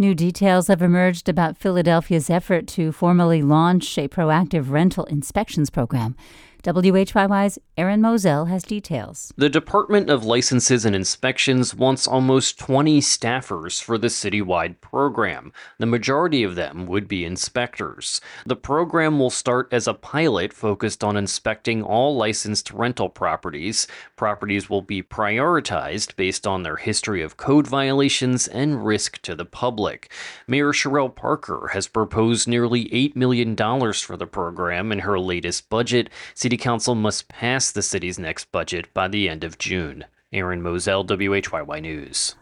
New details have emerged about Philadelphia's effort to formally launch a proactive rental inspections program. WHYY's Aaron Moselle has details. The Department of Licenses and Inspections wants almost 20 staffers for the citywide program. The majority of them would be inspectors. The program will start as a pilot focused on inspecting all licensed rental properties. Properties will be prioritized based on their history of code violations and risk to the public. Mayor Cherelle Parker has proposed nearly $8 million for the program in her latest budget. City Council must pass the city's next budget by the end of June. Aaron Moselle, WHYY News.